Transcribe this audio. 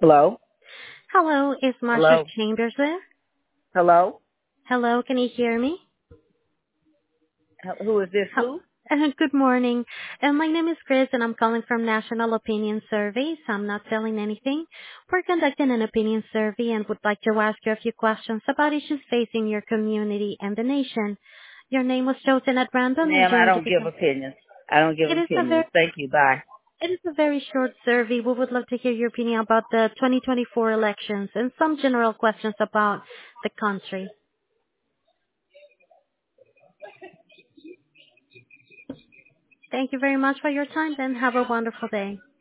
Hello? Hello, is Marsha Hello? Chambers there? Hello? Hello, can you hear me? Who is this? Oh, Who? good morning. My name is Chris and I'm calling from National Opinion Surveys. I'm not selling anything. We're conducting an opinion survey and would like to ask you a few questions about issues facing your community and the nation. Your name was chosen at random and Ma'am, I during the don't give beginning. opinions. I don't give It is a opinions. very Thank you. Bye. it is a very short survey. We would love to hear your opinion about the 2024 elections and some general questions about the country. Thank you very much for your time, and have a wonderful day.